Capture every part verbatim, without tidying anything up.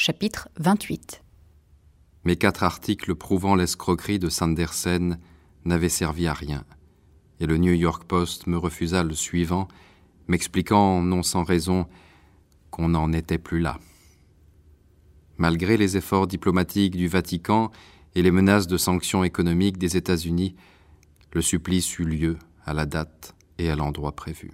chapitre vingt-huit. Mes quatre articles prouvant l'escroquerie de Sandersen n'avaient servi à rien, et le New York Post me refusa le suivant, m'expliquant, non sans raison, qu'on n'en était plus là. Malgré les efforts diplomatiques du Vatican et les menaces de sanctions économiques des États-Unis, le supplice eut lieu à la date et à l'endroit prévu.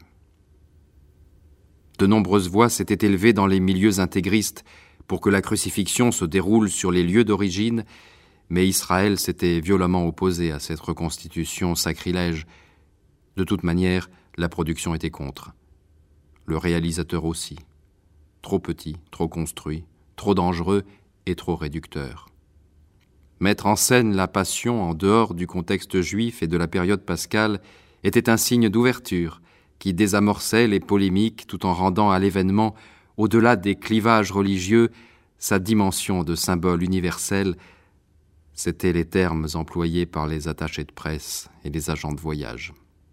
De nombreuses voix s'étaient élevées dans les milieux intégristes pour que la crucifixion se déroule sur les lieux d'origine, mais Israël s'était violemment opposé à cette reconstitution sacrilège. De toute manière, la production était contre. Le réalisateur aussi. Trop petit, trop construit, trop dangereux et trop réducteur. Mettre en scène la passion en dehors du contexte juif et de la période pascale était un signe d'ouverture qui désamorçait les polémiques tout en rendant à l'événement, au-delà des clivages religieux, sa dimension de symbole universel. C'étaient les termes employés par les attachés de presse et les agents de voyage.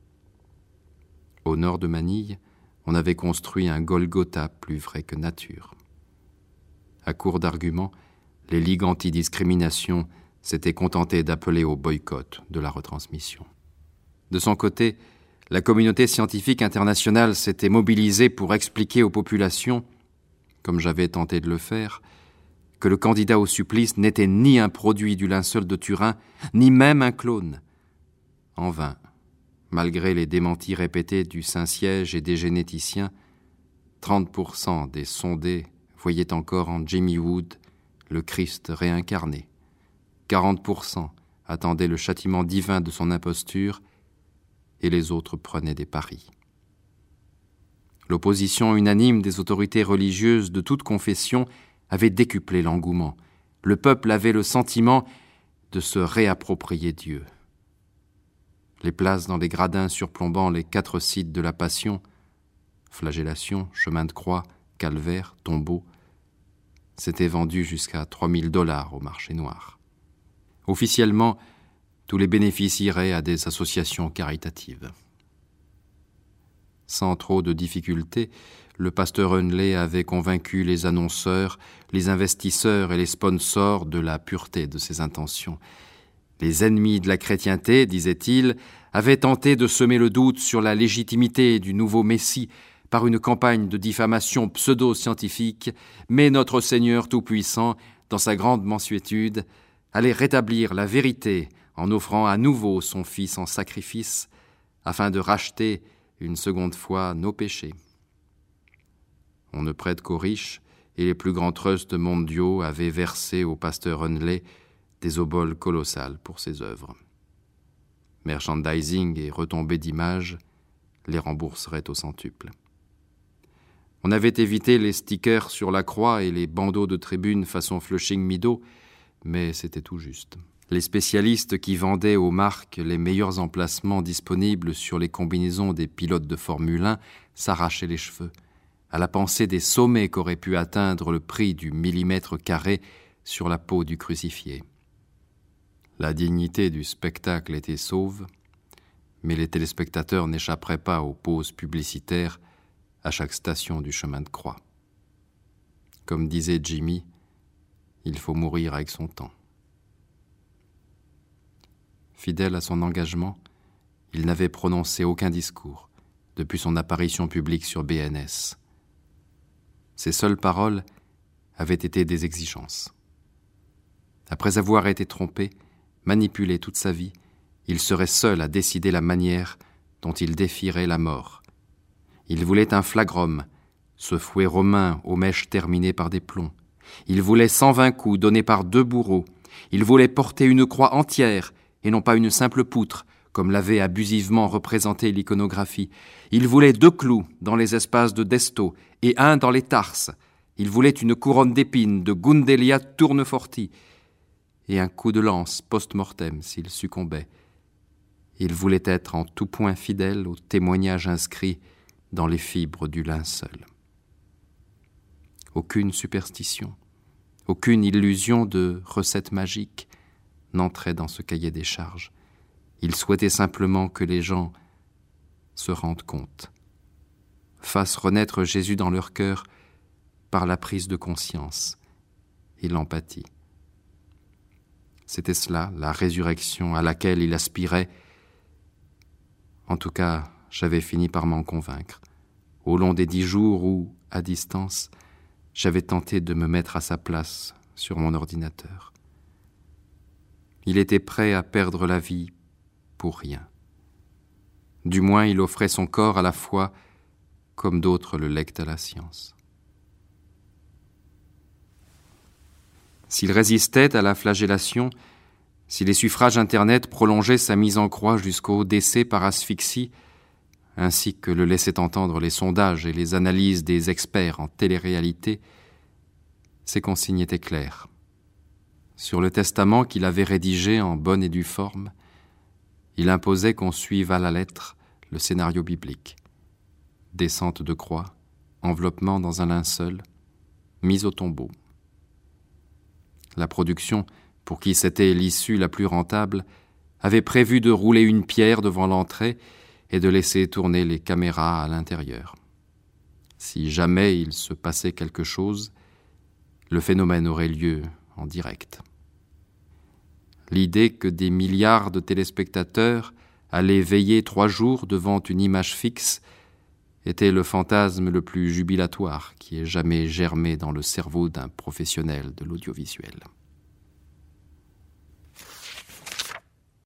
Au nord de Manille, on avait construit un Golgotha plus vrai que nature. À court d'arguments, les ligues antidiscrimination s'étaient contentées d'appeler au boycott de la retransmission. De son côté, la communauté scientifique internationale s'était mobilisée pour expliquer aux populations, comme j'avais tenté de le faire, que le candidat au supplice n'était ni un produit du linceul de Turin, ni même un clone. En vain, malgré les démentis répétés du Saint-Siège et des généticiens, trente pour cent des sondés voyaient encore en Jimmy Wood le Christ réincarné. quarante pour cent attendaient le châtiment divin de son imposture, et les autres prenaient des paris. L'opposition unanime des autorités religieuses de toute confession avait décuplé l'engouement. Le peuple avait le sentiment de se réapproprier Dieu. Les places dans les gradins surplombant les quatre sites de la Passion, flagellation, chemin de croix, calvaire, tombeau, s'étaient vendues jusqu'à trois mille dollars au marché noir. Officiellement, tous les bénéfices iraient à des associations caritatives. Sans trop de difficultés, le pasteur Hunley avait convaincu les annonceurs, les investisseurs et les sponsors de la pureté de ses intentions. Les ennemis de la chrétienté, disait-il, avaient tenté de semer le doute sur la légitimité du nouveau Messie par une campagne de diffamation pseudo-scientifique, mais notre Seigneur Tout-Puissant, dans sa grande mansuétude, allait rétablir la vérité en offrant à nouveau son Fils en sacrifice, afin de racheter une seconde fois nos péchés. On ne prête qu'aux riches, et les plus grands trusts mondiaux avaient versé au pasteur Hunley des oboles colossales pour ses œuvres. Merchandising et retombées d'images les rembourseraient au centuple. On avait évité les stickers sur la croix et les bandeaux de tribune façon Flushing Meadows, mais c'était tout juste. Les spécialistes qui vendaient aux marques les meilleurs emplacements disponibles sur les combinaisons des pilotes de Formule un s'arrachaient les cheveux, à la pensée des sommets qu'aurait pu atteindre le prix du millimètre carré sur la peau du crucifié. La dignité du spectacle était sauve, mais les téléspectateurs n'échapperaient pas aux pauses publicitaires à chaque station du chemin de croix. Comme disait Jimmy, il faut mourir avec son temps. Fidèle à son engagement, il n'avait prononcé aucun discours depuis son apparition publique sur B N S. Ses seules paroles avaient été des exigences. Après avoir été trompé, manipulé toute sa vie, il serait seul à décider la manière dont il défierait la mort. Il voulait un flagrum, ce fouet romain aux mèches terminées par des plombs. Il voulait cent vingt coups donnés par deux bourreaux. Il voulait porter une croix entière et non pas une simple poutre, comme l'avait abusivement représenté l'iconographie. Il voulait deux clous dans les espaces de Desto et un dans les tarses. Il voulait une couronne d'épines de Gundelia Tourneforti et un coup de lance post-mortem s'il succombait. Il voulait être en tout point fidèle au témoignage inscrit dans les fibres du linceul. Aucune superstition, aucune illusion de recette magique n'entrait dans ce cahier des charges. Il souhaitait simplement que les gens se rendent compte, fassent renaître Jésus dans leur cœur par la prise de conscience et l'empathie. C'était cela, la résurrection à laquelle il aspirait. En tout cas, j'avais fini par m'en convaincre, au long des dix jours où, à distance, j'avais tenté de me mettre à sa place sur mon ordinateur. Il était prêt à perdre la vie pour rien. Du moins, il offrait son corps à la foi, comme d'autres le lèguent à la science. S'il résistait à la flagellation, si les suffrages Internet prolongeaient sa mise en croix jusqu'au décès par asphyxie, ainsi que le laissaient entendre les sondages et les analyses des experts en télé-réalité, ses consignes étaient claires. Sur le testament qu'il avait rédigé en bonne et due forme, il imposait qu'on suive à la lettre le scénario biblique. Descente de croix, enveloppement dans un linceul, mise au tombeau. La production, pour qui c'était l'issue la plus rentable, avait prévu de rouler une pierre devant l'entrée et de laisser tourner les caméras à l'intérieur. Si jamais il se passait quelque chose, le phénomène aurait lieu en direct. L'idée que des milliards de téléspectateurs allaient veiller trois jours devant une image fixe était le fantasme le plus jubilatoire qui ait jamais germé dans le cerveau d'un professionnel de l'audiovisuel.